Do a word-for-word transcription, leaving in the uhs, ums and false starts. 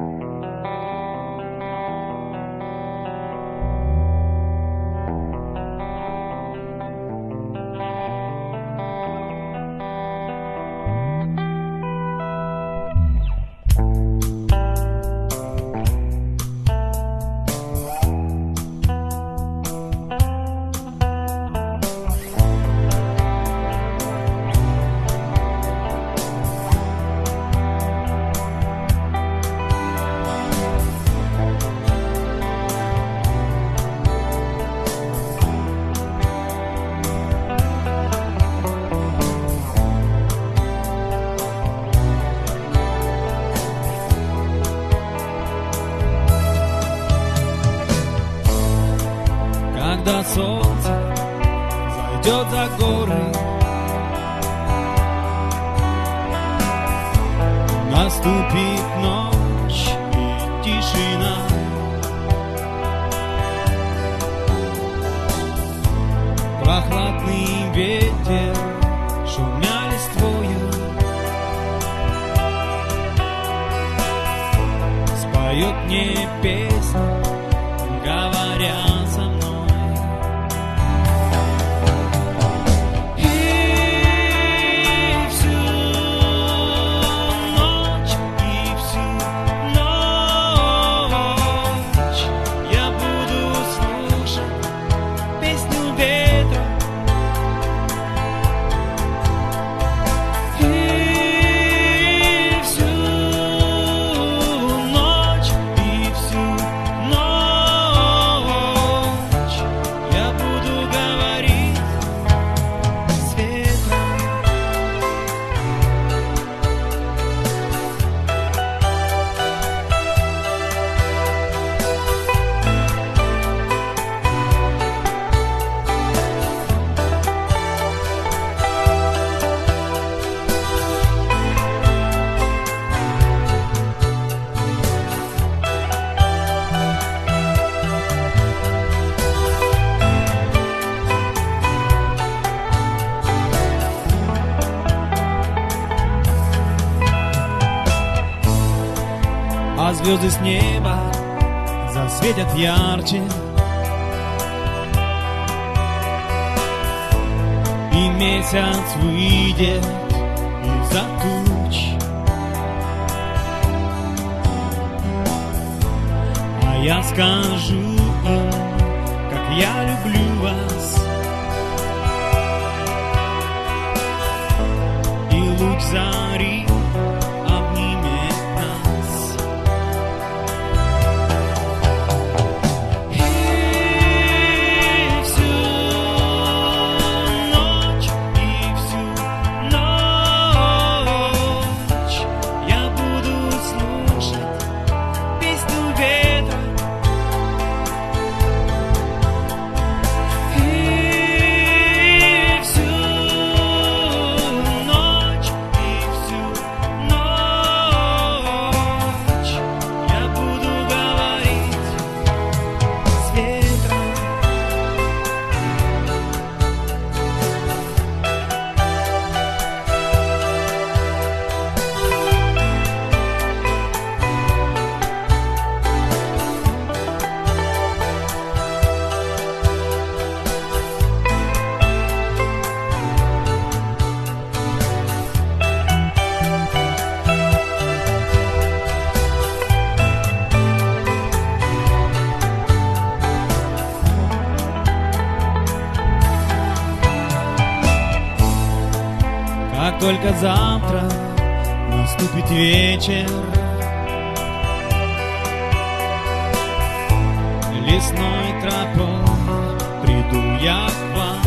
Когда солнце зайдет за горы, наступит ночь и тишина. Прохладный ветер, шумя листвою, споет мне песню, говоря со мной. А звезды с неба засветят ярче, и месяц выйдет из-за туч. А я скажу им, как я люблю вас, и луч зари Как только завтра наступит вечер, лесной тропой приду я к вам.